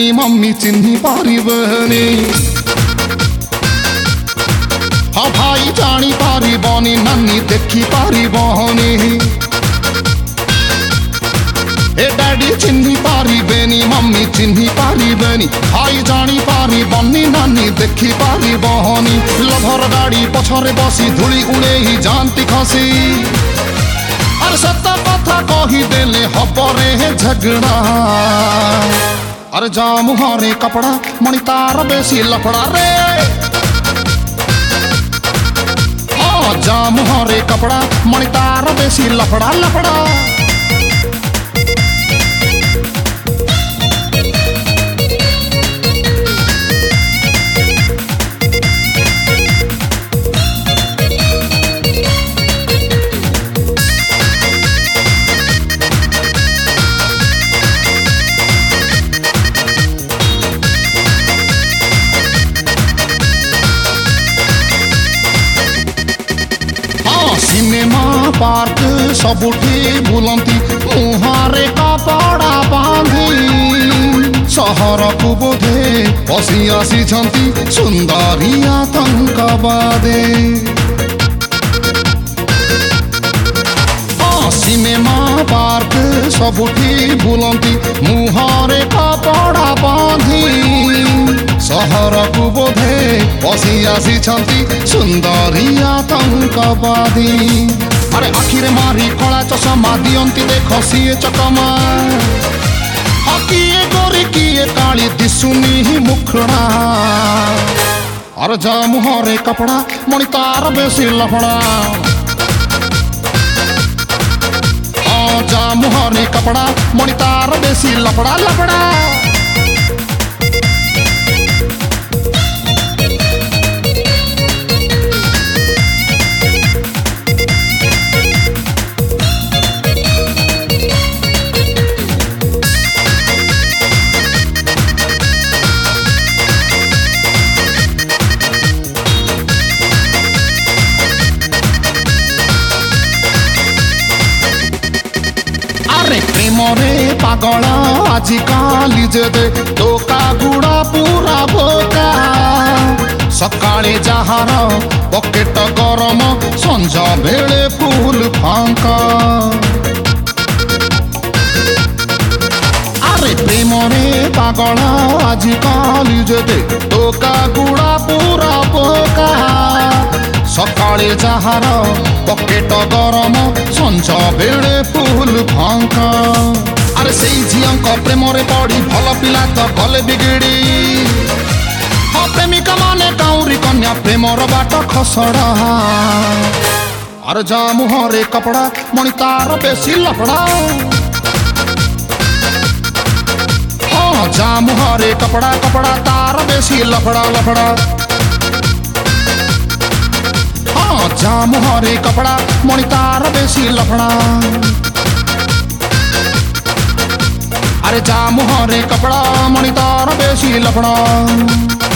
Beni mummy चिन्ही पारिबेनी हाँ भाई जानी पारिबनी नानी देखी पारिबनी ए डैडी चिन्ही पारिबेनी मम्मी चिन्ही पारिबेनी भाई जानी पारिबनी नानी देखी पारिबनी लभर गाड़ी पछरे बसी धूली उड़े ही जानती खसी अरे सत कथा कही देले हबरे झगड़ा अरे जा मुहरे कपड़ा मणि तार बेसी लफड़ा रे हाँ जा मुहरे कपड़ा मणि तार बेसी लफड़ा लफड़ा सिनेमा पार्क सबुठी बुलंती मुहारे कपड़ा बांधी सहर को बोधे पसी आसी सुंदरी आतंकवादे सिनेमा पार्क सबुठी बुलंती मुहारे कपड़ा बांधी सहर को बोधे पसी आसी सुंदरी आतंकवादी अरे आखिरे मारी कला चषमा दियंती देख सीए चकमा किए गोरी किए काली दिसुनी मुखड़ा अरे जा मुहरे कपड़ा मणि तार बेसी लफड़ा जा मुहरे कपड़ा मणि तार बेसी लफड़ा लफड़ा प्रेमरे पागल आजिकाली जे धोका गुड़ा पूरा भोका सकाळे जहार पकेट गरम संजा बेले फुल फांका अरे प्रेमरे पागल आजिकाली जे धोका गुड़ा पूरा भोका सकाळे जहार पकेट गरम संजा बेले फुल फांका अरे से झीक प्रेमरे पड़ी भल पिला तो गले बिगिड़ी हाँ प्रेमिका माने काउरी कन्या प्रेमर बाट खसड़ा अरे जा मुहरे कपड़ा मणि तार बेसी लफड़ा हाँ जा मुहरे कपड़ा कपड़ा तार बेसी लफड़ा लफड़ा जा मुहरे कपड़ा मणि तार बेसी लफड़ा अरे जा मुहरे कपड़ा मणि तार बेसी लफड़ा।